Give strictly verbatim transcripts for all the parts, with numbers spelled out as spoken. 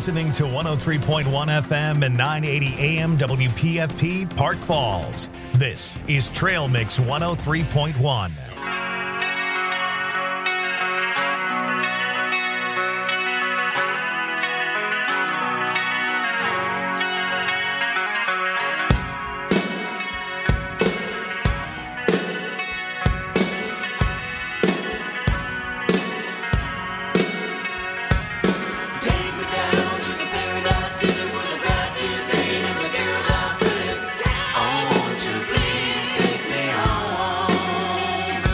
listening to one oh three point one F M and nine eighty A M W P F P Park Falls. This is Trail Mix one oh three point one. I want you, please take me home.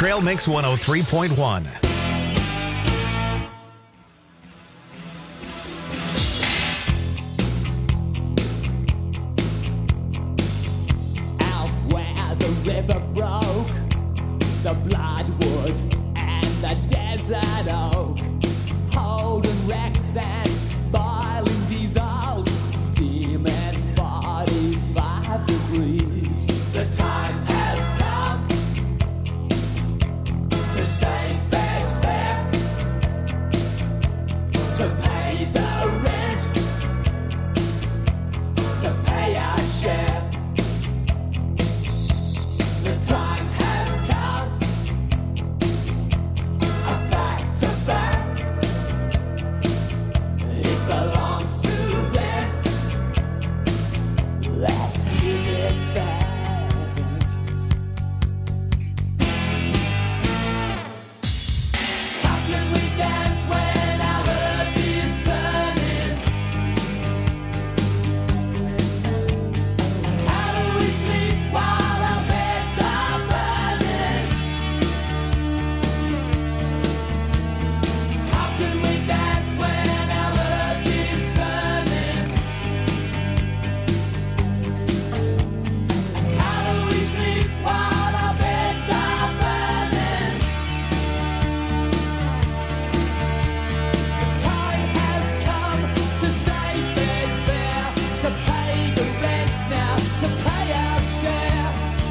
Trail Mix one oh three point one. Out where the river broke, the bloodwood and the desert oak, holding wrecks and boiling diesels, steaming forty-five degrees. The time has come to save fares fare, to pay the rent, to pay our share. The time has come, a fact's a fact, it belongs to them, let's give it back. How can we dance when our earth is turning? How do we sleep while our beds are burning? How can we dance when our earth is turning? How do we sleep while our beds are burning? The time has come to save fares fare, to pay the rent now, to pay our share.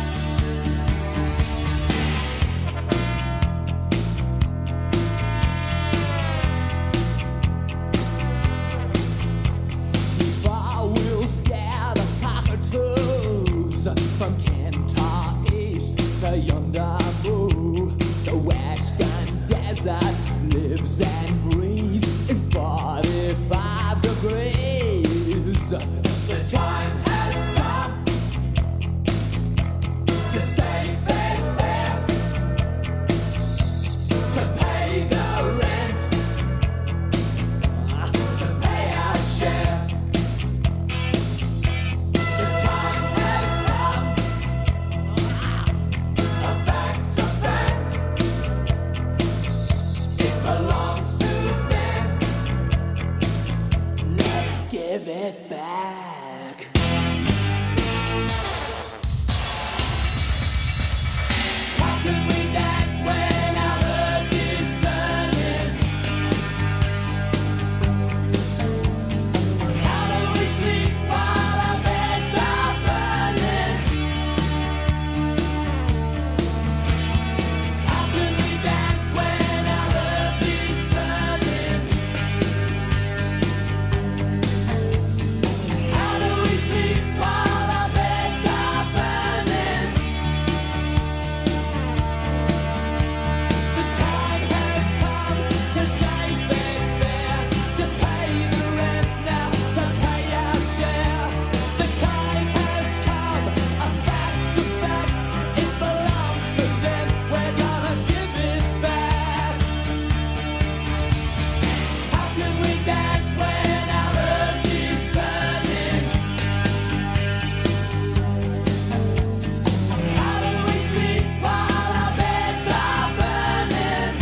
Before we'll scare the cockatoos from Kentar East to yonder Moo, the western desert lives and breathes in forty-five degrees. The time has come to save fares fare, to pay the rent, to pay our share. The time has come, a fact's a fact, it belongs to them, let's give it back. How can we dance when our earth is turning? How do we sleep while our beds are burning? How can we dance when our earth is turning? How do we sleep while our beds are burning? The time has come to save fares fare, to pay the rent now, to pay our share. The time has come, a fact's a fact, it belongs to them, we're gonna give it back. How can we dance when our earth is turning? How do we sleep while our beds are burning?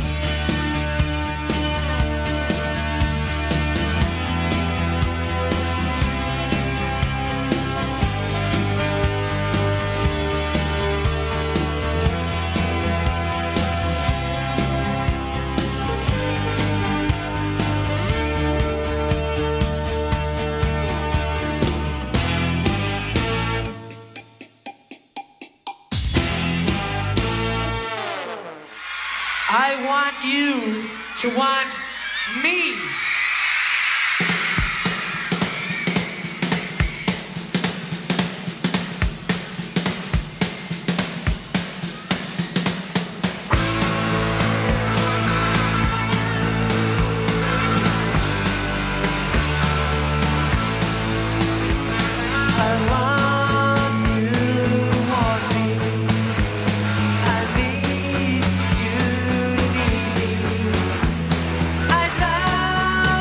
I want you to want me. I want you to want me. I need you to need me. I love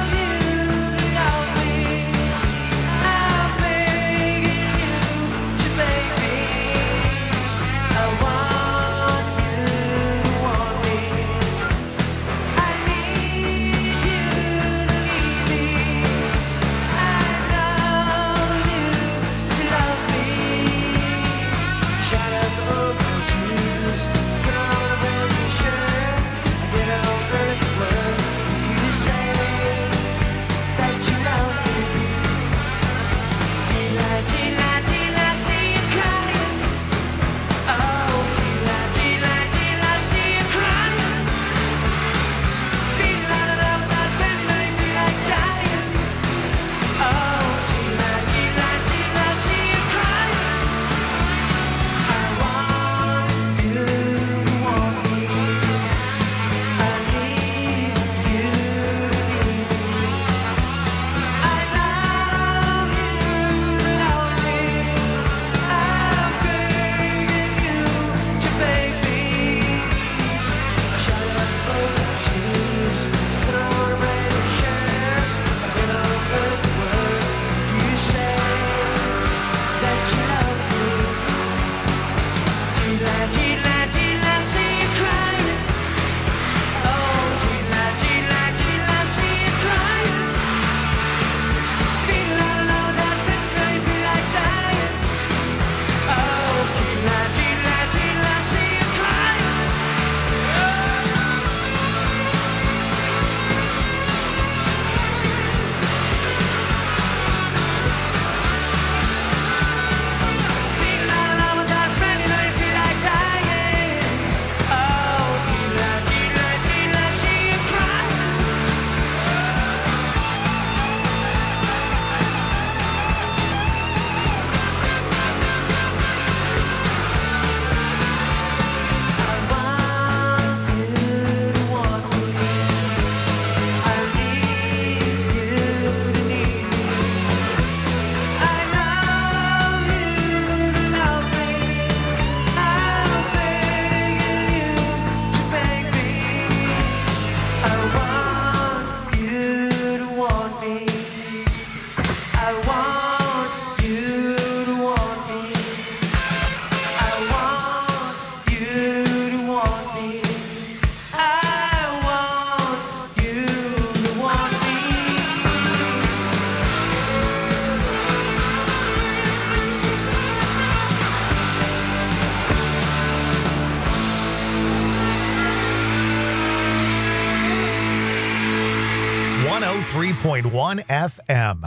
point one F M.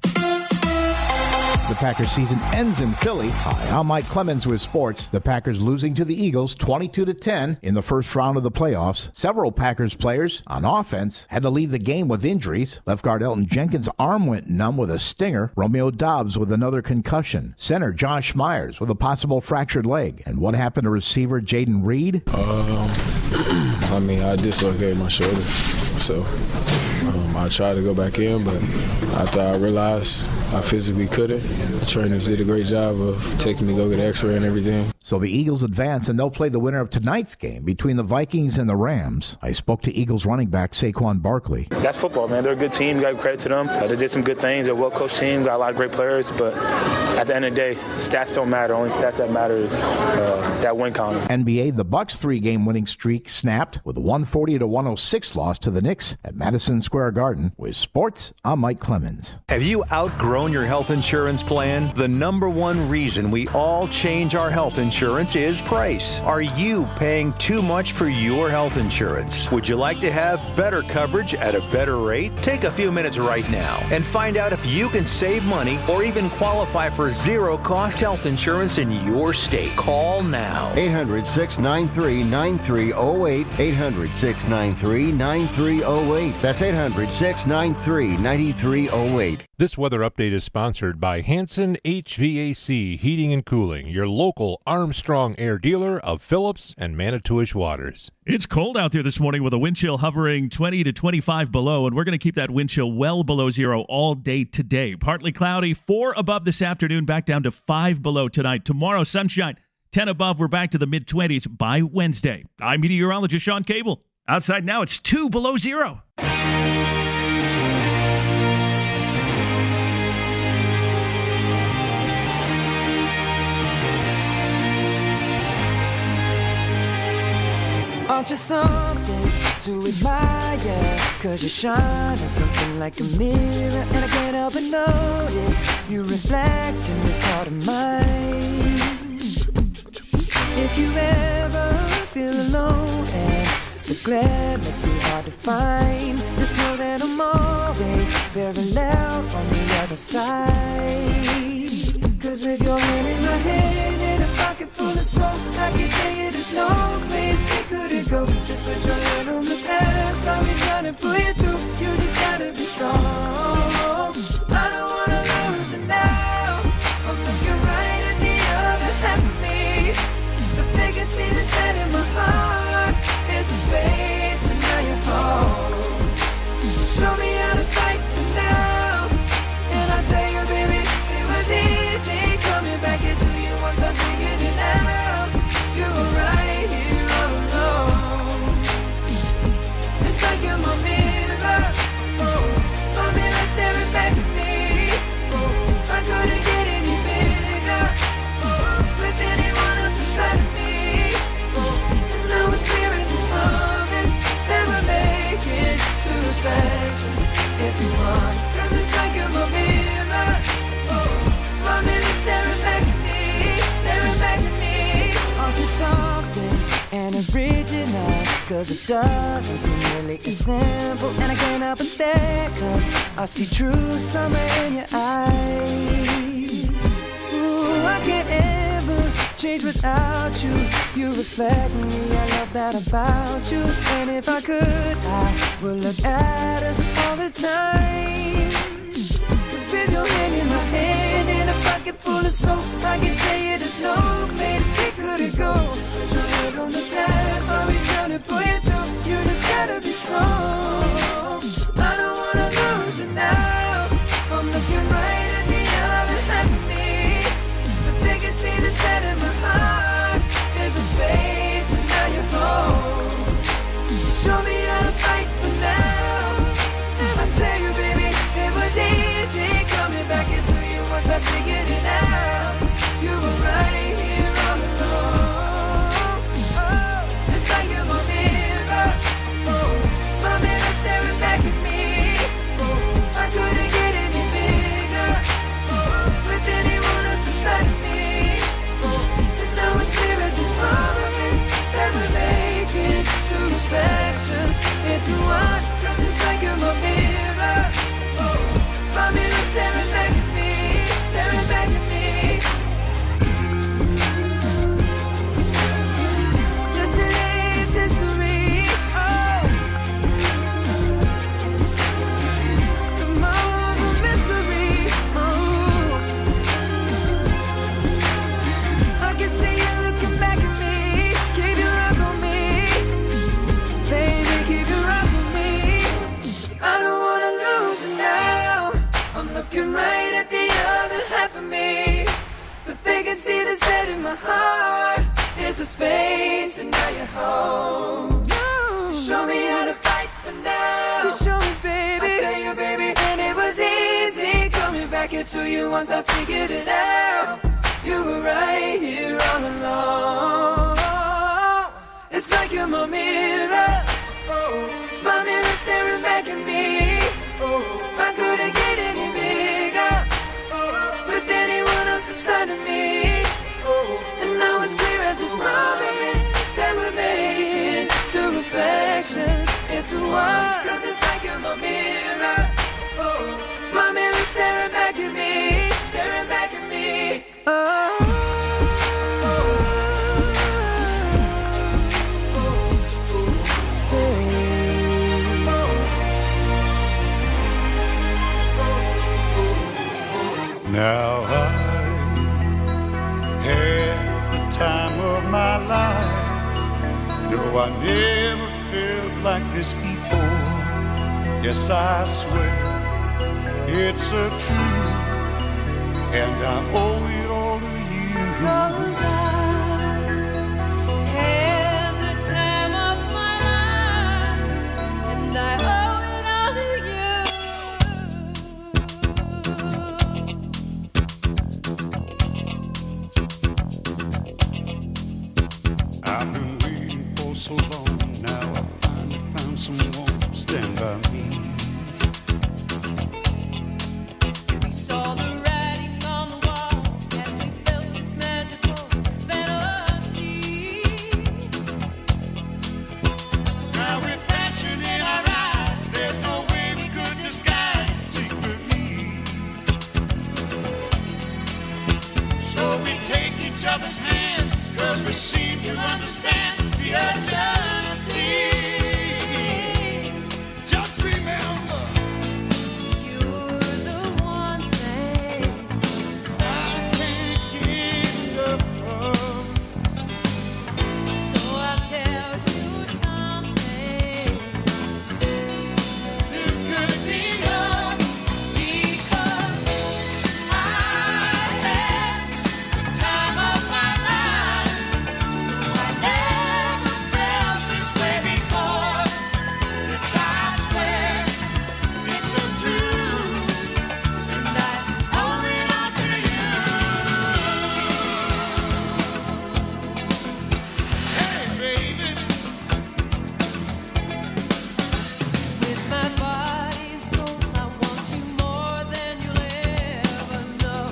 The Packers season ends in Philly. Hi, I'm Mike Clemens with sports. The Packers losing to the Eagles twenty-two to ten in the first round of the playoffs. Several Packers players on offense had to leave the game with injuries. Left guard Elton Jenkins' arm went numb with a stinger. Romeo Doubs with another concussion. Center Josh Myers with a possible fractured leg. And what happened to receiver Jaden Reed? Um, I mean, I dislocated my shoulder, so um, I tried to go back in, but after I realized I physically couldn't, the trainers did a great job of taking me to go get an x-ray and everything. So the Eagles advance, and they'll play the winner of tonight's game between the Vikings and the Rams. I spoke to Eagles running back Saquon Barkley. That's football, man. They're a good team. Got credit to them. Uh, they did some good things. They're a well-coached team. Got a lot of great players. But at the end of the day, stats don't matter. Only stats that matter is uh, that win column. N B A, the Bucks' three-game winning streak snapped with a one forty to one oh six loss to the Knicks at Madison Square Garden. With sports, I'm Mike Clemens. Have you outgrown your health insurance plan? The number one reason we all change our health insurance is price. Are you paying too much for your health insurance? Would you like to have better coverage at a better rate? Take a few minutes right now and find out if you can save money or even qualify for zero-cost health insurance in your state. Call now. eight hundred, six nine three, nine three zero eight. eight hundred, six nine three, nine three zero eight. That's eight hundred, six nine three, nine three zero eight. This weather update is sponsored by Hanson H V A C Heating and Cooling, your local Armstrong Air dealer of Phillips and Manitowish Waters. It's cold out there this morning with a wind chill hovering twenty to twenty-five below, and we're going to keep that wind chill well below zero all day today. Partly cloudy, four above this afternoon, back down to five below tonight. Tomorrow, sunshine, ten above. We're back to the mid-twenties by Wednesday. I'm meteorologist Sean Cable. Outside now, it's two below zero. Aren't you something to admire? Cause you shine at something like a mirror, and I can't help but notice you reflect in this heart of mine. If you ever feel alone and the glare makes me hard to find, just know that I'm always very loud on the other side. Cause with your hand in my hand and a pocket full of soul, I can tell you there's no place we couldn't go. Just put your hand on the past, I'll be trying to pull you through. You just gotta be strong. I don't wanna lose you now. I'm looking right at the other half of me. The vacancy that's set in my heart is a space, and now you're home. Show me how to fight for now, and I'll tell you, baby, it was easy coming back into you once I figured it out. You were right here all alone. It's like you're my mirror, oh, my mirror staring back at me. Oh, I couldn't get any bigger, oh, with anyone else beside me. Oh, and now it's clear as this promise that we're making two reflections into one. Cause it's like you're my mirror, oh, my mirror staring back at me, staring back at me. Aren't you something and original? Cause it doesn't seem really as simple, and I can't help but stare, cause I see true summer in your eyes. Ooh, I can't ever change without you. You reflect me, I love that about you. And if I could, I would look at us all the time. Cause with your hand in my hand and a pocket full of soap, I can tell you there's no place we couldn't go. Just put your head on the past, I'll be trying to pull you through. You just gotta be strong. I don't wanna lose you now. I'm looking right at the other half of me. The vacancy that's set in my heart is a space, and now you're home. Show me how to fight for now, and I tell you, baby, it was easy coming back into you heart is the space, and now you're home. You show me how to fight for now. You show me, baby. I tell you, baby, and it was easy coming back into you once I figured it out. You were right here all along. It's like you're my mirror. Oh, my mirror staring back at me. Oh, I couldn't get any bigger oh, with anyone else beside of me. Oh, and now it's clear as this promise that we're making two reflections into one. Cause it's like you're my mirror. Oh, my mirror staring back at me, staring back at me. Oh. Now I had the time of my life. No, I never felt like this before. Yes, I swear it's a truth, and I owe it all to you. 'Cause I had the time of my life, and I owe it all to you. I've been waiting for so long. Now I finally found someone to stand by me. We saw the writing on the wall as we felt this magical fantasy. Now with passion in our eyes, there's no way we could disguise it secretly. So we take each other's hand, 'cause we seem to understand the urgency. Just remember, You're the one thing I can't get enough of. So I'll tell you something. This could be love, Because I had the time of my life. I never felt this way before. Yes, I swear it's a truth. and I owe it all to you. Hey, baby. With my body and soul, I want you more than you'll ever know.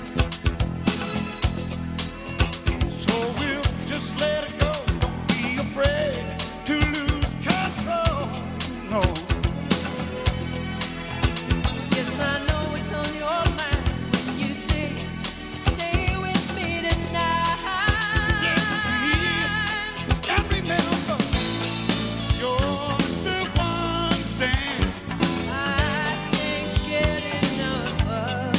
So we'll just let it go. Don't be afraid to lose control. No, Yes, I know it's on your mind when you say, stay with me tonight. and remember, you're the one thing I can't get enough of.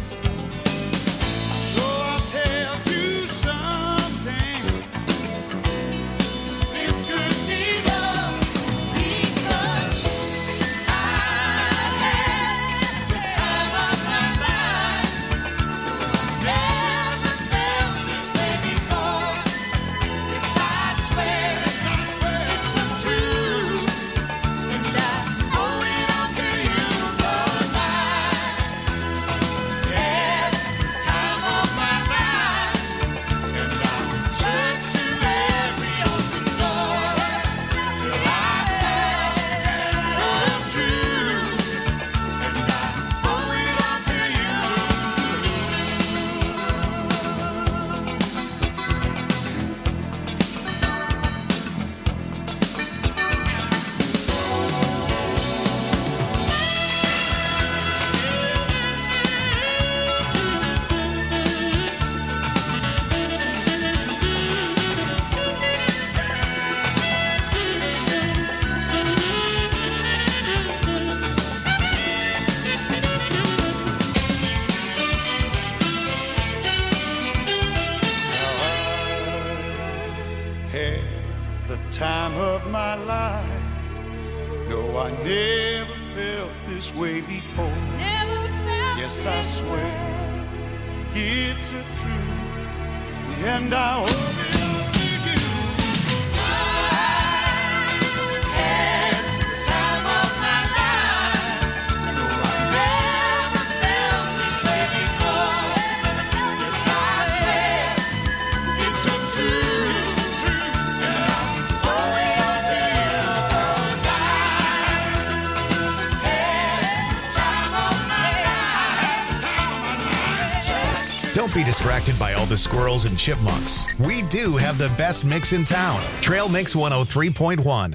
So I'll tell you something. This could be love because I had the time of my life. Never felt this way before. Yes, I swear it's a truth, and I owe it all to you. 'Cause I had the time of my life, and I searched through every open door till I found the truth, and I owe it all to you. had the time of my life. No, I never felt this way before. Never felt Yes, I this swear way. it's a truth, and I owe it all to you. I had the time of my life. No, I never felt this way before. Yes, I swear it's so true, and I owe it all to you. 'Cause I had the time of my life. Don't be distracted by all the squirrels and chipmunks. We do have the best mix in town. Trail Mix one oh three point one.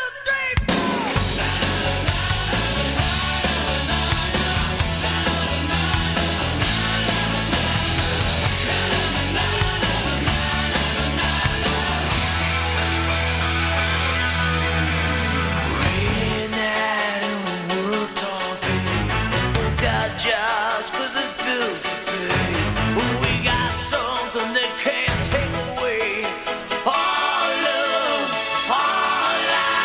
Raining out and we worked all day. Both got jobs 'cause there's bills to pay. We got something they can't take away. Our love, our life.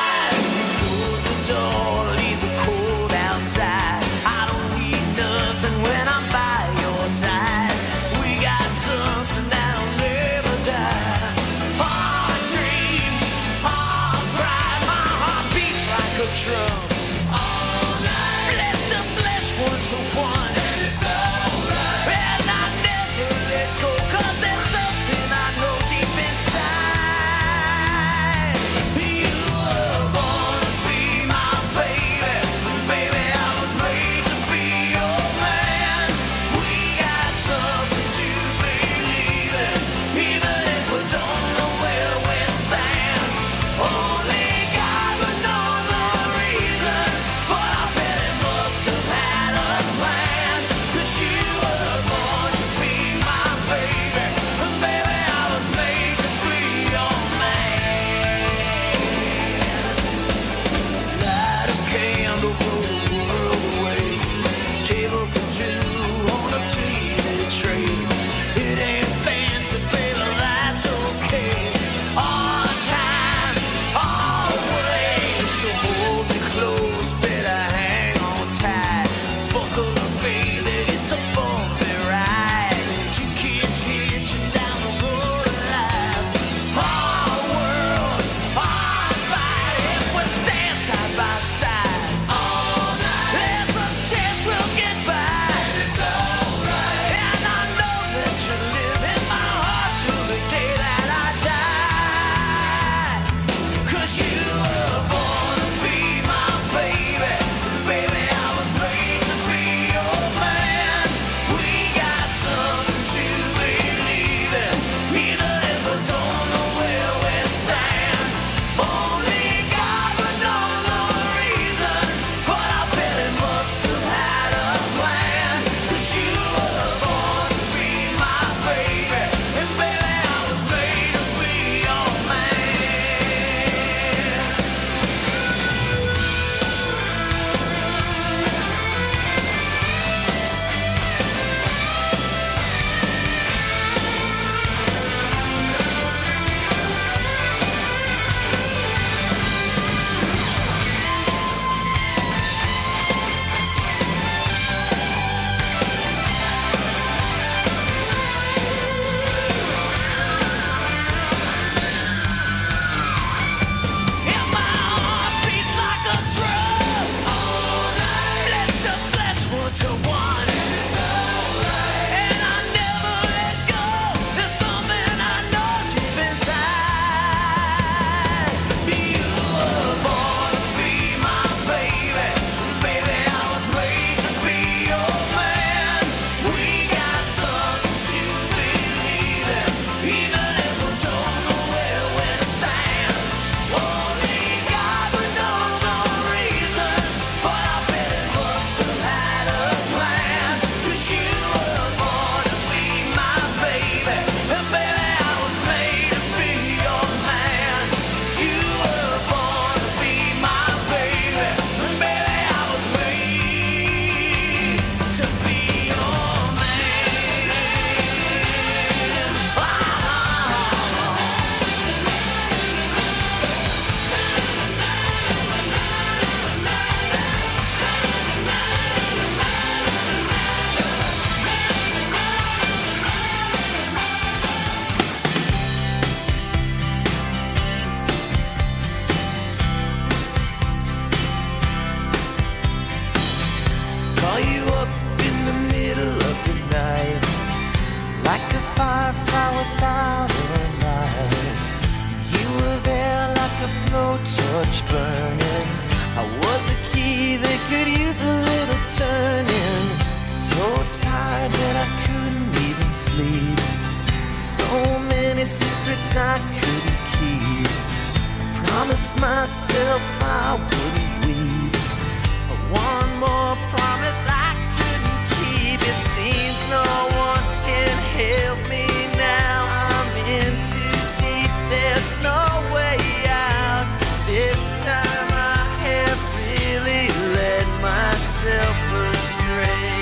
finish burning. I was a key that could use a little turning. So tired that I couldn't even sleep. So many secrets I couldn't keep. I promised myself I wouldn't weep. But one more promise I couldn't keep. It seems no one can help me now. I'm in too deep, there's no way out. This time I have really led myself astray.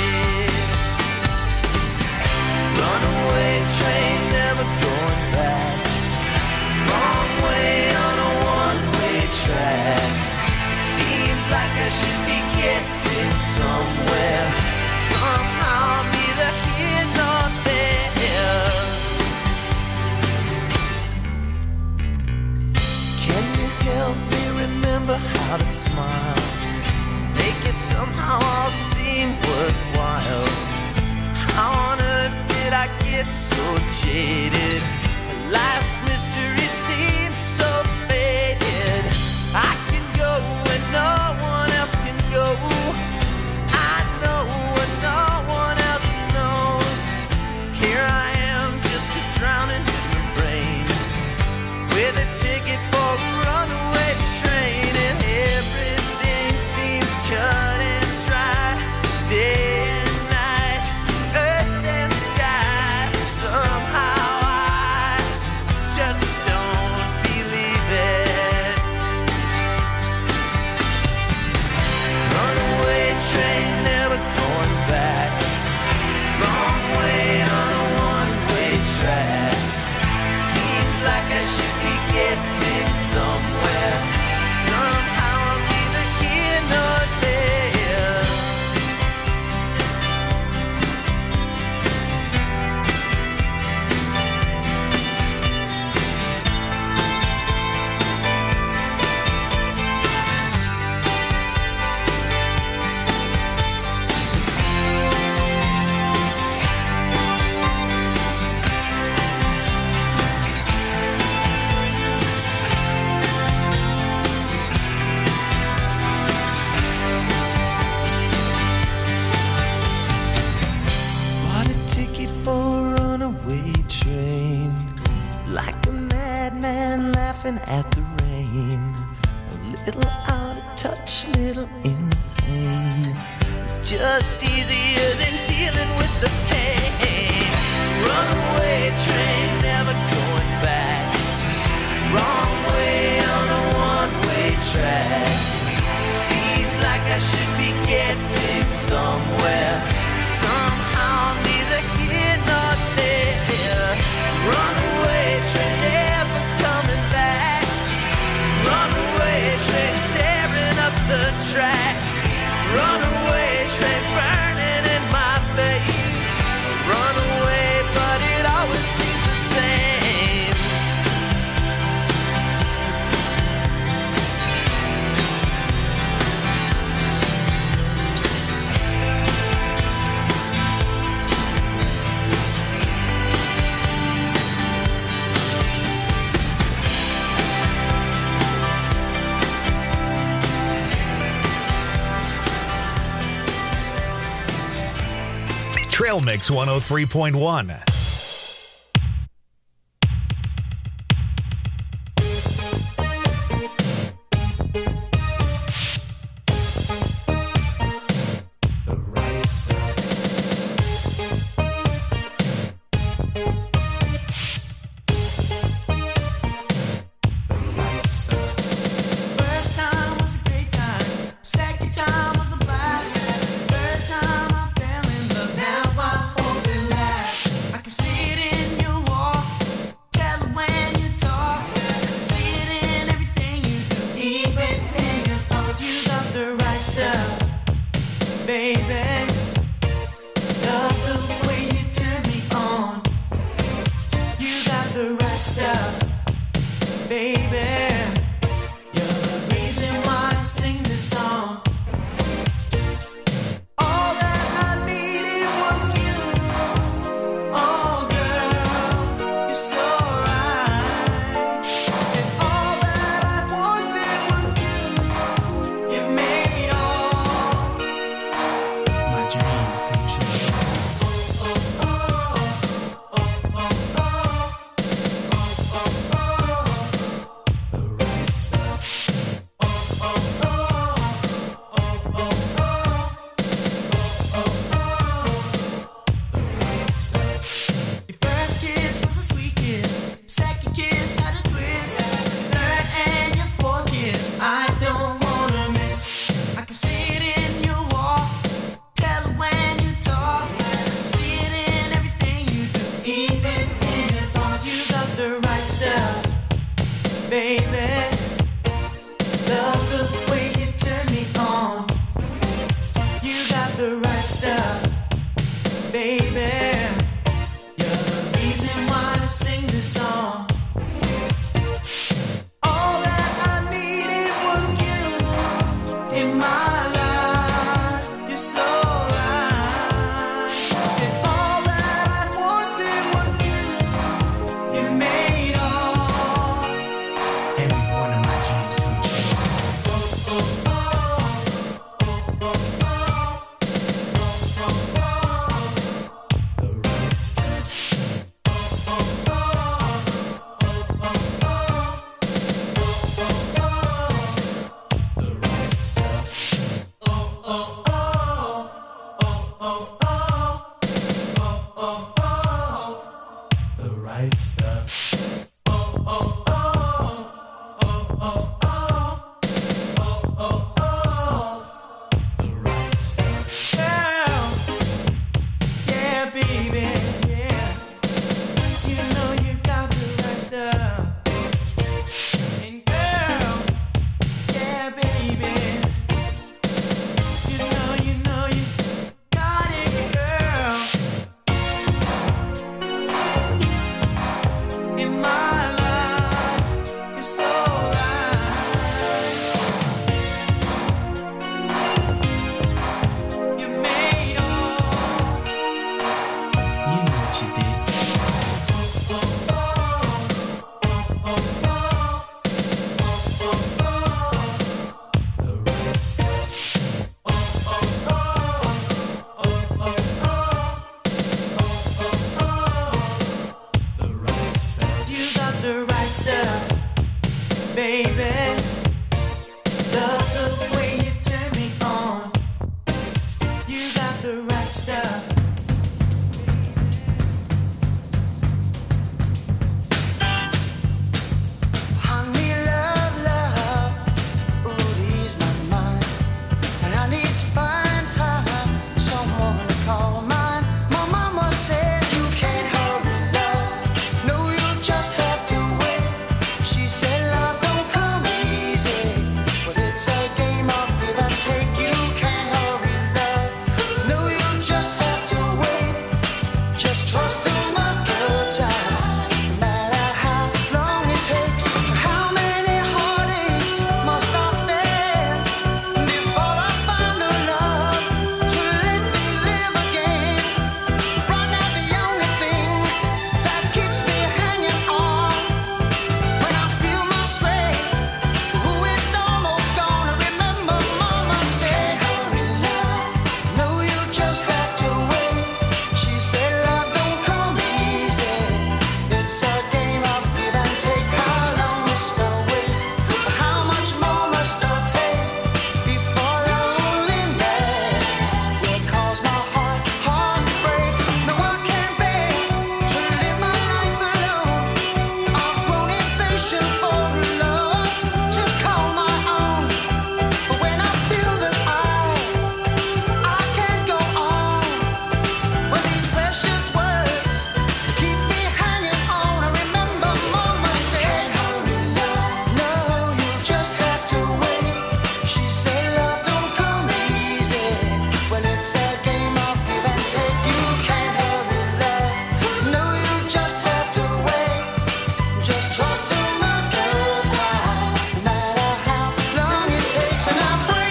Runaway train, never going back. Wrong way on a one-way track. Seems like I should be getting somewhere. Somehow I'm neither here nor there. Can you help me remember how to smile? Make it somehow all seem worthwhile. How on earth did I get so jaded? Life's mystery seems so faded. I can go where no one else can go. I know what no one else knows. Here I am, just a drowning in the rain, with a ticket for a runaway train, and everything seems cut and dry. Day and night, earth and sky. Somehow I just don't believe it. Runaway train, never going back. Wrong way on a one-way track. Seems like I should be getting somewhere. Somehow I'm neither here nor there. Bought a ticket for a runaway train, like a madman laughing at the rain. A little out of touch, little insane. It's just easier than dealing with the pain. Runaway train, never going back. Wrong way on a one-way track. Seems like I should be getting somewhere. Somehow I'm neither here nor there. Runaway train, never coming back. Runaway train, tearing up the track. Runaway train, burning in my face. Runaway, but it always seems the same. Trail Mix one oh three point one. First time was a great time. Second time was a blast. Third time I fell in love. Now I hope it lasts. I can see it in your walk. Tell it when you talk. See it in everything you do. Even in your thoughts, you got the right stuff, baby. Love the way you turn me on. You got the right stuff, baby. You're the reason why I sing this song. All that I needed was you. Oh, girl, you're so right. And all that I wanted was baby. Love the way you turn me on. You got the right stuff, baby. You're the reason why I sing this song. All that I needed was you in my life. You're so right. And all that I wanted was you. You made all every one of my dreams come true. Oh, oh, oh, oh, oh, oh. The right stuff. Oh, oh, oh, oh, oh, oh. The right stuff. Oh, oh, oh, oh, oh, oh, oh, oh. The right stuff. Oh, oh, oh, oh, oh, oh, oh, oh. The right stuff. Girl, yeah, baby, yeah. You know you got the right stuff. And girl, yeah, baby. You know, you know you got it, girl. In my life, it's so right. You made all. You know what you did. Oh, oh, oh, oh, oh, oh, oh. The right stuff. Oh, oh, oh, oh, oh, oh. Oh, oh, oh. The right stuff. You got the right stuff, baby. Love the way you turn me on. You got the right stuff. Honey, love, love, ooh, ease my mind. And I need to find time, someone to call mine. My mama said you can't hurry, love. No, you just have to wait. She said love don't come easy, but it's a game of give and take. You can't hurry, love. No, you just have to wait. Just trust in the good time, no matter how long it takes. How many heartaches must I stand before I find the love to let me live again? Right now, the only thing that keeps me hanging on when I feel my strength, ooh, it's almost gone. Remember, Mama said, hurry, love. No, you just have to wait. She said, love don't come easy. It's a game of give and take. How long must I wait? How much more must I take before loneliness will cause my heart, heart to break? No, I can't bear to live my life alone. I've grown impatient for love to call my own. But when I feel that I, I can't go on, when these precious words keep me hanging on, I remember Mama said, hurry, love. No, you just have to wait. She said love don't come easy. Well, it's a game of give and take. You can't hurry, love. No, you just have to wait. Just trust in the good time, no matter how long it takes. And I break.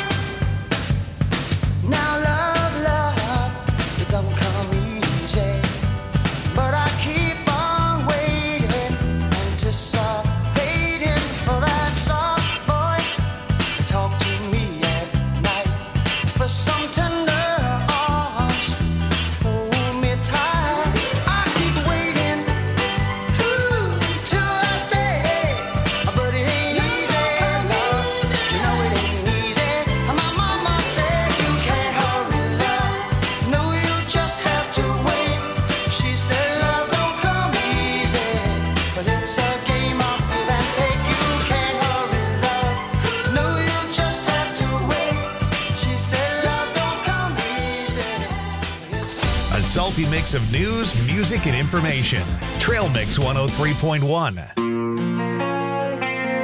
Now love, love, it don't come easy, but I keep on waiting, anticipating for that soft voice to talk to me at night, for some tender arms, hold me tight. I keep waiting, ooh, till that day, but it ain't easy, love. You know it ain't easy. My mama said you can't hurry, love. No, you just have to wait. She said love don't come easy, but it's a game of give and take. You can't hurry, love. No, you just have to wait. She said love don't come easy, but it's A salty mix of news, music, and information. Trail Mix one oh three point one.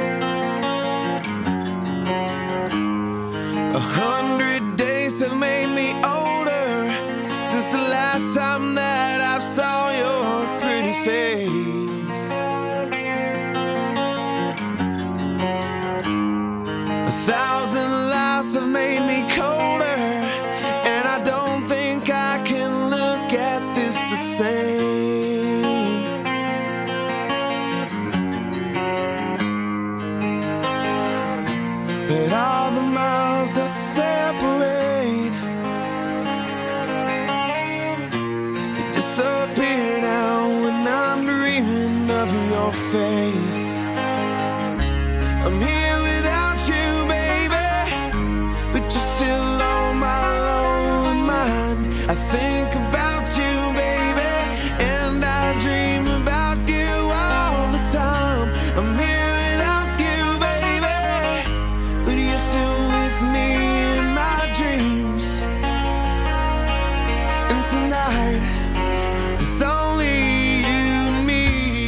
makes us separate. You disappear now when I'm dreaming of your face. I'm here without you, baby, but you're still on my lonely mind. I think about you, baby, and I dream about you all the time. I'm here without you, baby, but you're still with me in my dreams. And tonight, it's only you and me.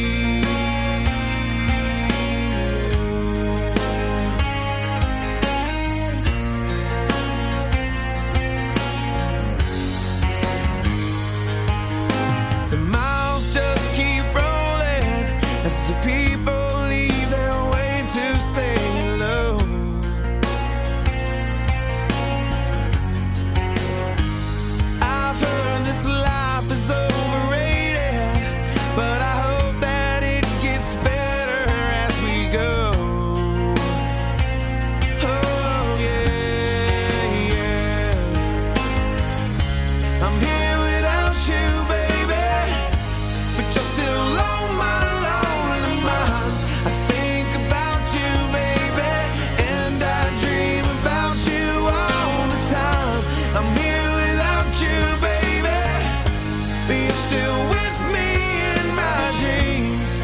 The miles just keep rolling as the people leave their way to say hello. I've heard this life is overrated, but I hope that it gets better as we go. Oh yeah, yeah. I'm here without you, baby, but you're still on my lonely mind. I think about you, baby, and I dream about you all the time. I'm here without you, baby, but you're still with me in my dreams.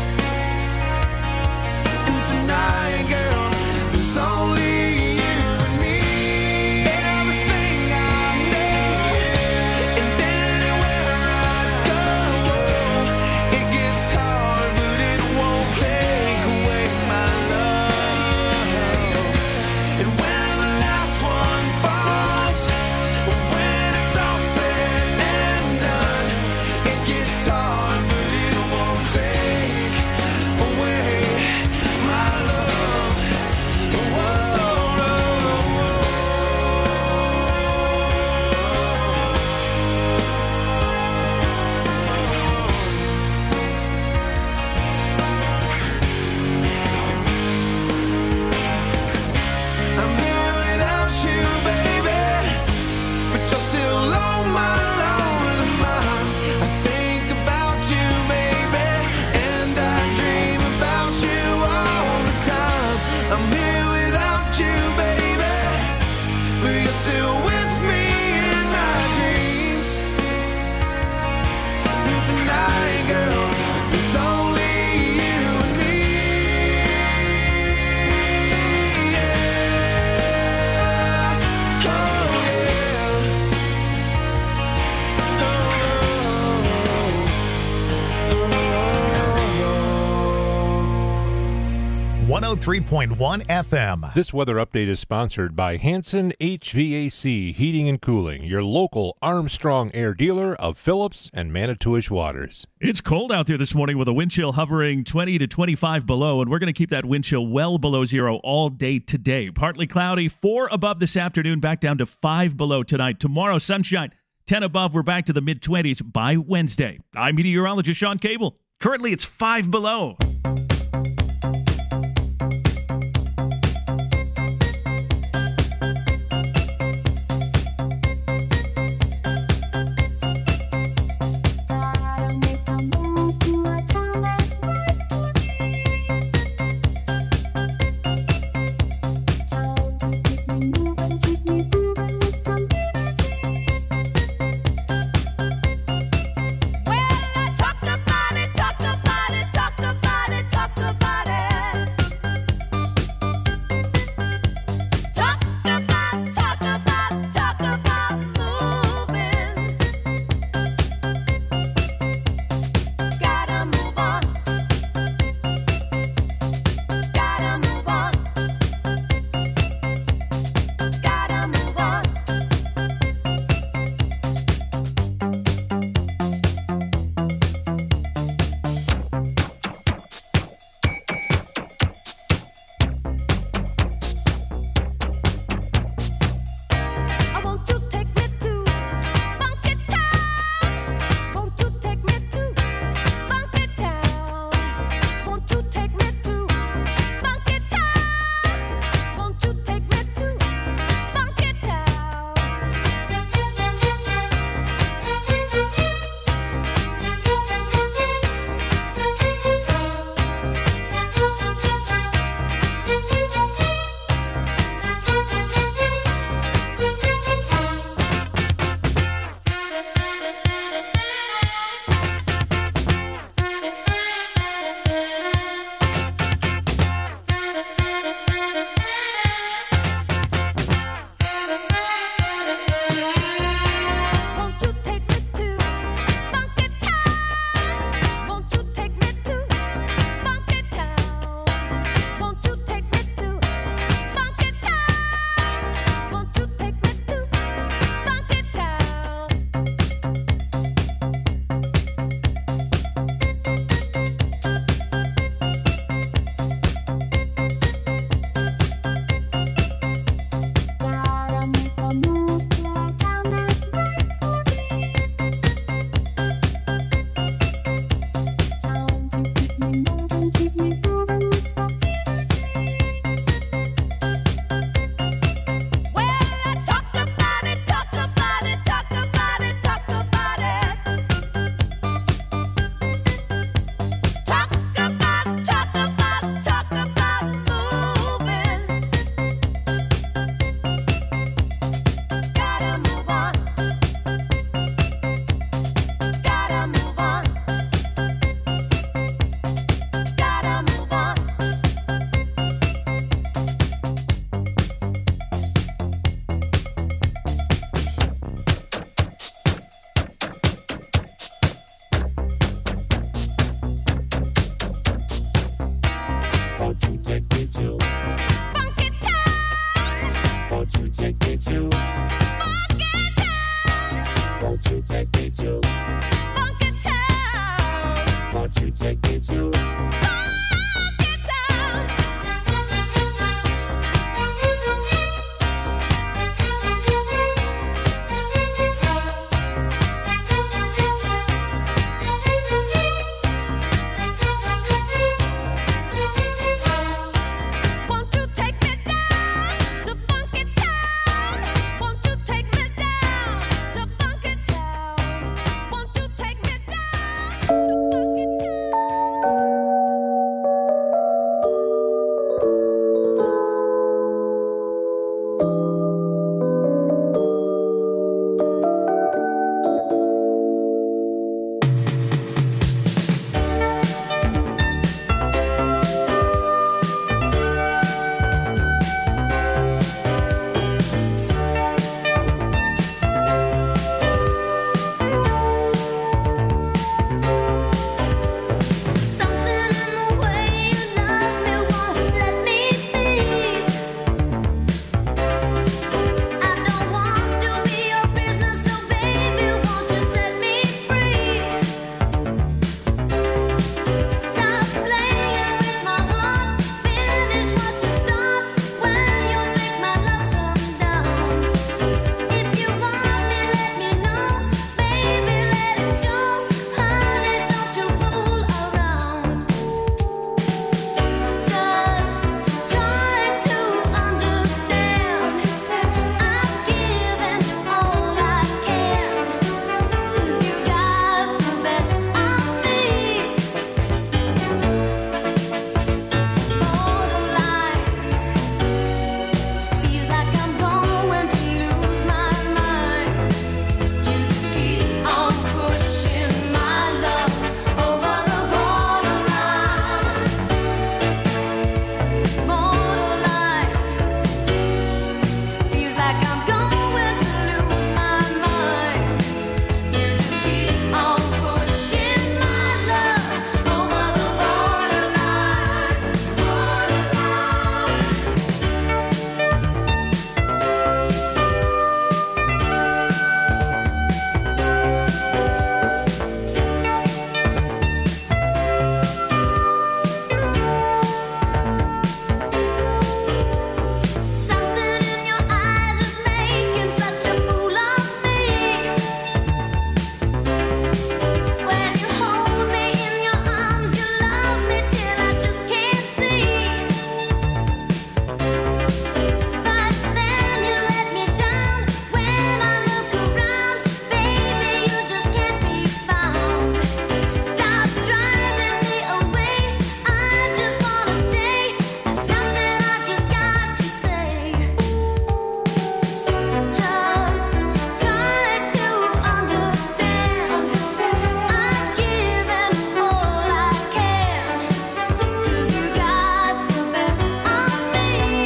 And tonight, girl, there's only you and me. Everything I know, and anywhere I go, it gets hard, but it won't take away my love. And when the last one falls, when it's all said and done, it gets hard, but it won't take away my love. Whoa, I'm here without you, baby, but you're still on my lonely mind. I think about you, baby, and I dream about you all the time. I'm here without you, baby, but you're still with me in my dreams. And tonight, girl, there's only you and me. Yeah. Oh, yeah. one oh three point one F M. This weather update is sponsored by Hanson H V A C Heating and Cooling, your local Armstrong Air dealer of Phillips and Manitowish Waters. It's cold out there this morning with a wind chill hovering twenty to twenty-five below, and we're going to keep that wind chill well below zero all day today. Partly cloudy, four above this afternoon, back down to five below tonight. Tomorrow, sunshine, ten above. We're back to the mid-twenties by Wednesday. I'm meteorologist Sean Cable. Currently, it's five below. Well, I talked about it, talked about it, talked about take me to Funky Town? Won't you take me to Funky Town? Won't you take me to Funky Town? Won't you take me to Funky Town? Won't you take me down to Funky Town? Won't you take me down to Funky Town? Won't you take me down to Funky Town? Something in the way you love me won't let me be. I don't want to be your prisoner, so baby, won't you set me free? Stop playing with my heart, finish what you start when you make my love come down. If you want me, let me know, baby, let it show. Honey, don't you fool around. Just trying to understand. I'm giving all I can, 'cause you got the best of me. Borderline, feels like I'm going to lose my mind. You just keep on pushing my love over the borderline. Borderline, feels like I'm going to lose my mind. You just keep on pushing my love over the borderline. Something in your eyes is making such a fool of me. When you hold me in your arms, you love me till I just can't see. But then you let me down. When I look around, baby, you just can't be found. Stop driving me away. I just wanna stay. There's something I just got to say. Just try to understand. I'm giving all I can, 'cause you got the best of me.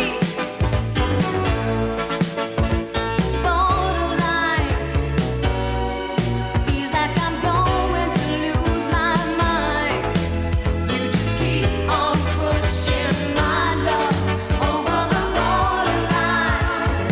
Borderline, feels like I'm going to lose my mind. You just keep on pushing my love over the borderline.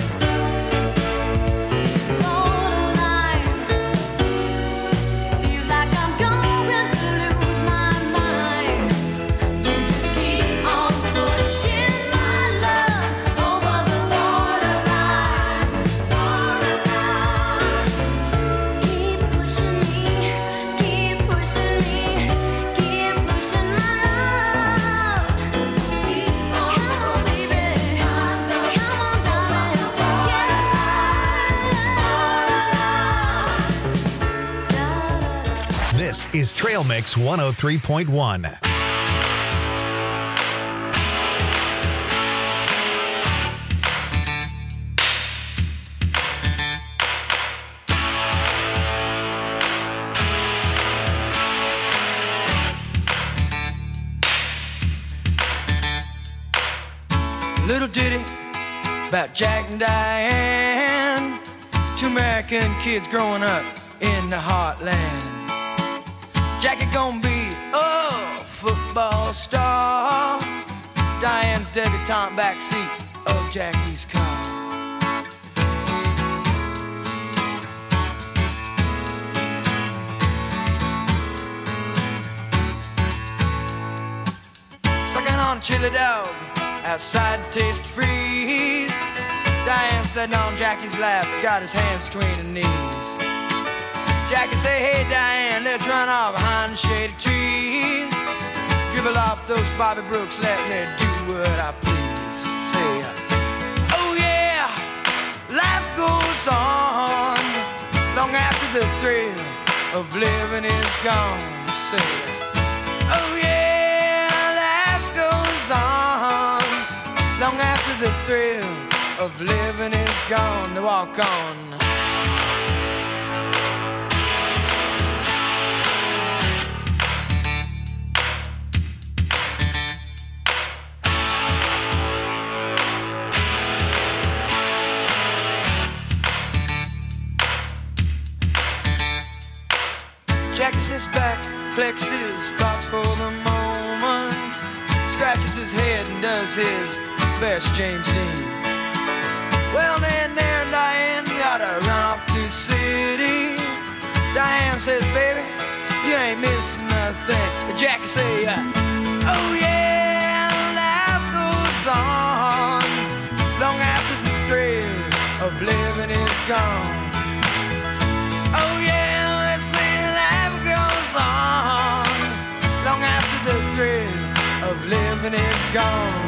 Borderline, feels like I'm going to lose my mind. You just keep on pushing my love over the borderline. Borderline, keep pushing me, keep pushing me, keep pushing my love. Come on, baby, come on, darling, yeah. This is Trail Mix one oh three point one. Little ditty about Jack and Diane, two American kids growing up in the heartland. Jackie gonna be a football star, Diane debutante backseat of Jackie's car. Sucking on chili dog outside to taste freeze. Diane sitting on Jackie's lap, got his hands between her knees. Jackie say, hey Diane, let's run off behind the shady trees. Dribble off those Bobby Brooks, let me do what I please. Say, oh yeah, life goes on long after the thrill of living is gone. Say, oh yeah, life goes on long after the thrill of living is gone. To walk on. Jackie sits back, flexes thoughts for the moment, scratches his head and does his best James Dean. Well, then there and Diane gotta run off to the city. Diane says, baby, you ain't missing nothing. But Jackie say, uh, oh yeah, life goes on long after the thrill of living is gone. Oh yeah, let's say life goes on long after the thrill of living is gone.